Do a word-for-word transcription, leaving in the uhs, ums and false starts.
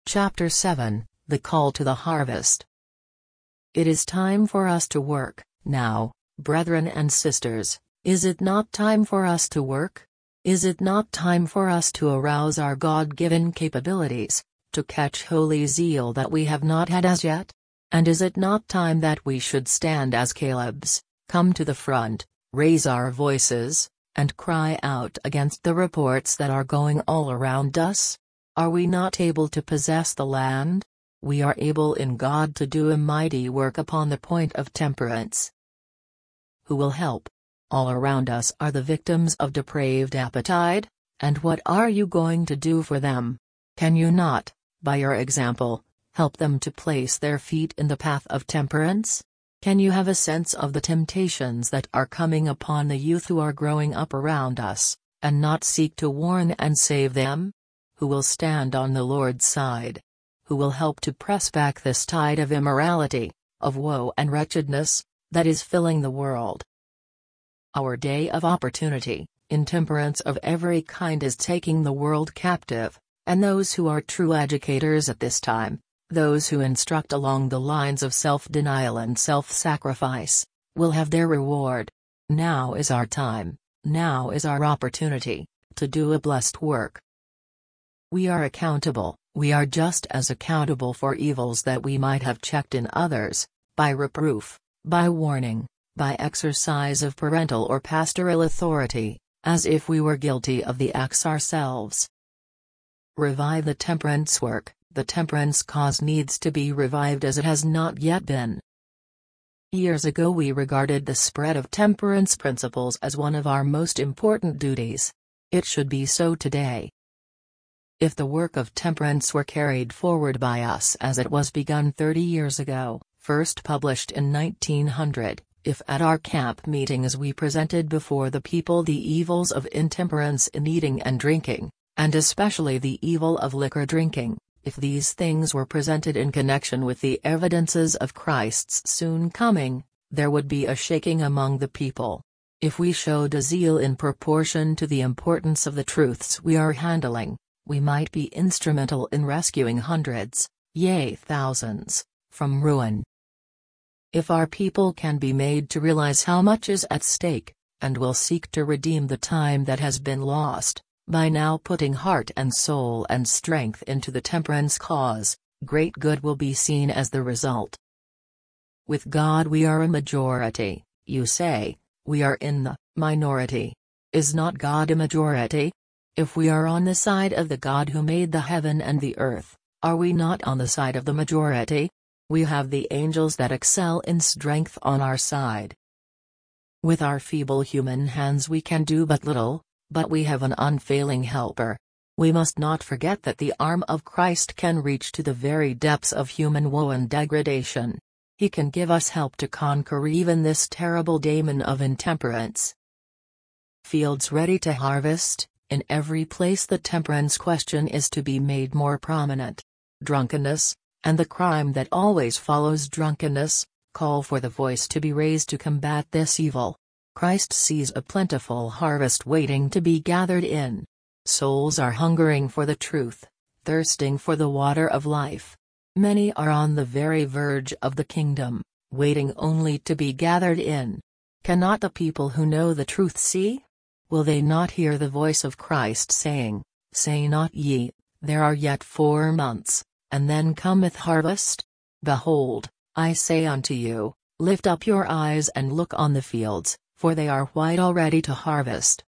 Chapter seven, The Call to the Harvest. It is time for us to work, now, brethren and sisters, is it not time for us to work? Is it not time for us to arouse our God-given capabilities, to catch holy zeal that we have not had as yet? And is it not time that we should stand as Caleb's, come to the front, raise our voices, and cry out against the reports that are going all around us? Are we not able to possess the land? We are able in God to do a mighty work upon the point of temperance. Who will help? All around us are the victims of depraved appetite, and what are you going to do for them? Can you not, by your example, help them to place their feet in the path of temperance? Can you have a sense of the temptations that are coming upon the youth who are growing up around us, and not seek to warn and save them? Who will stand on the Lord's side? Who will help to press back this tide of immorality, of woe and wretchedness, that is filling the world? Our day of opportunity, intemperance of every kind is taking the world captive, and those who are true educators at this time, those who instruct along the lines of self-denial and self-sacrifice, will have their reward. Now is our time, now is our opportunity, to do a blessed work. We are accountable, we are just as accountable for evils that we might have checked in others, by reproof, by warning, by exercise of parental or pastoral authority, as if we were guilty of the acts ourselves. Revive the temperance work. The temperance cause needs to be revived as it has not yet been. Years ago we regarded the spread of temperance principles as one of our most important duties. It should be so today. If the work of temperance were carried forward by us as it was begun thirty years ago, first published in nineteen hundred, if at our camp meetings we presented before the people the evils of intemperance in eating and drinking, and especially the evil of liquor drinking, if these things were presented in connection with the evidences of Christ's soon coming, there would be a shaking among the people. If we showed a zeal in proportion to the importance of the truths we are handling, we might be instrumental in rescuing hundreds, yea thousands, from ruin. If our people can be made to realize how much is at stake, and will seek to redeem the time that has been lost, by now putting heart and soul and strength into the temperance cause, great good will be seen as the result. With God we are a majority, you say, we are in the minority. Is not God a majority? If we are on the side of the God who made the heaven and the earth, are we not on the side of the majority? We have the angels that excel in strength on our side. With our feeble human hands we can do but little, but we have an unfailing helper. We must not forget that the arm of Christ can reach to the very depths of human woe and degradation. He can give us help to conquer even this terrible demon of intemperance. Fields ready to harvest. In every place the temperance question is to be made more prominent. Drunkenness, and the crime that always follows drunkenness, call for the voice to be raised to combat this evil. Christ sees a plentiful harvest waiting to be gathered in. Souls are hungering for the truth, thirsting for the water of life. Many are on the very verge of the kingdom, waiting only to be gathered in. Cannot the people who know the truth see? Will they not hear the voice of Christ saying, "Say not ye, there are yet four months, and then cometh harvest? Behold, I say unto you, lift up your eyes and look on the fields, for they are white already to harvest."